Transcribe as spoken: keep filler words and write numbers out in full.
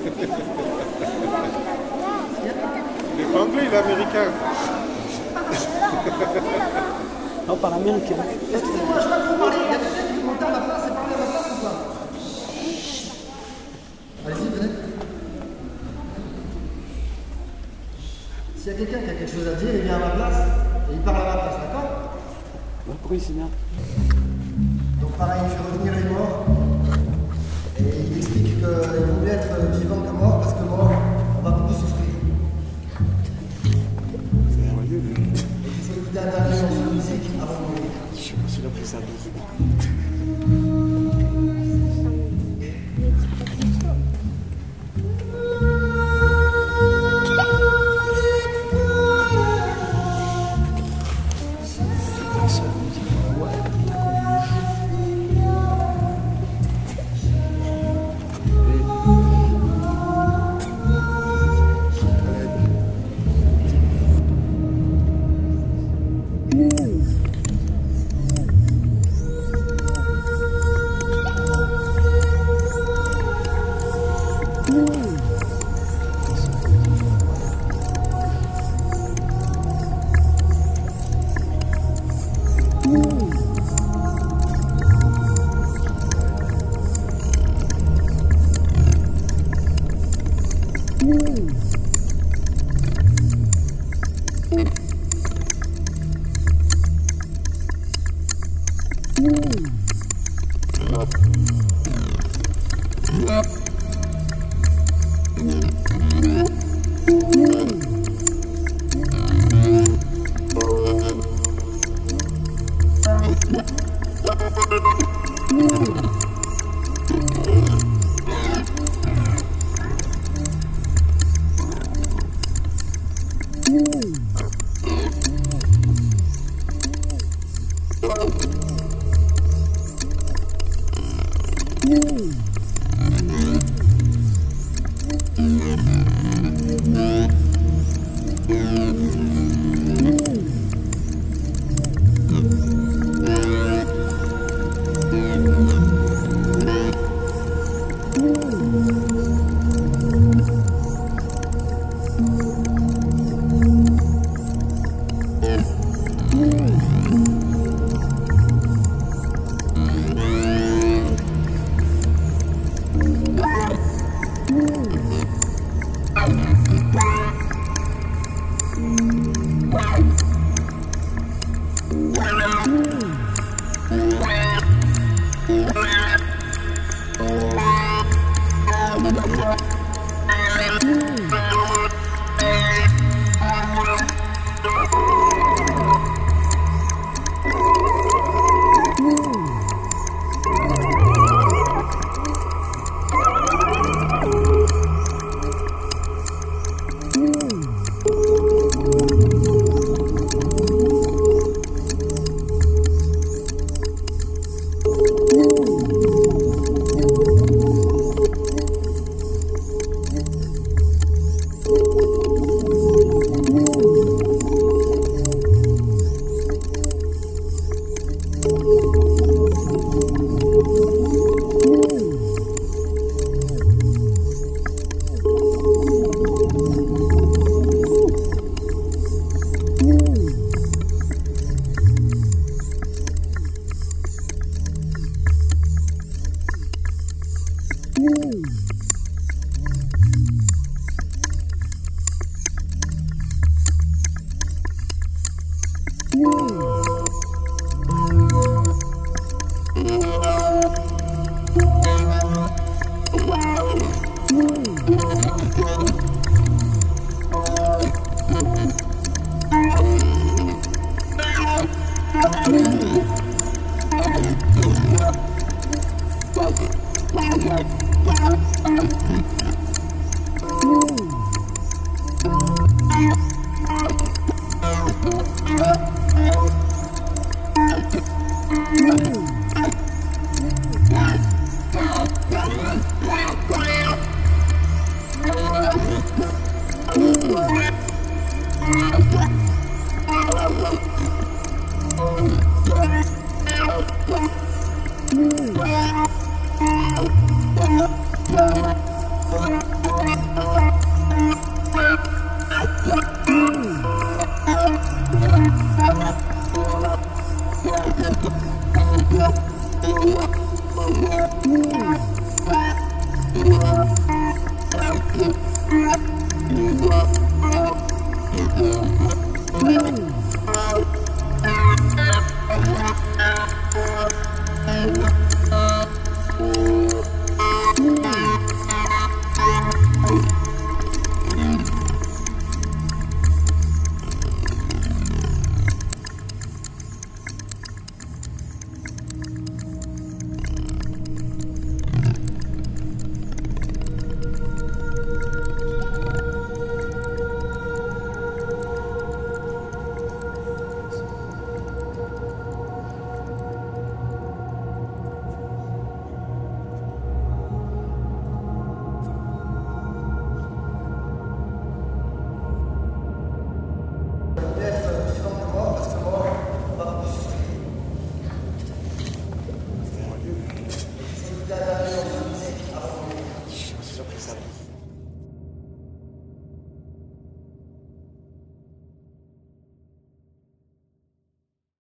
Il est pas anglais, il est américain. Non, par l'américain. Excusez-moi, je parle trop mal. Il y a quelqu'un qui peut monter à ma place et parler à ma place ou pas? Allez-y, venez. S'il y a quelqu'un qui a quelque chose à dire, il vient à ma place et il parle à ma place, d'accord? Oui, c'est bien. Donc pareil, il fait revenir les morts et il explique qu'il vaut mieux être vivant que mort parce que mort, on va beaucoup souffrir. Et qu'il faut écouter un dernier morceau de musique avant de mourir. Je sais pas s'il a pris ça. Wow.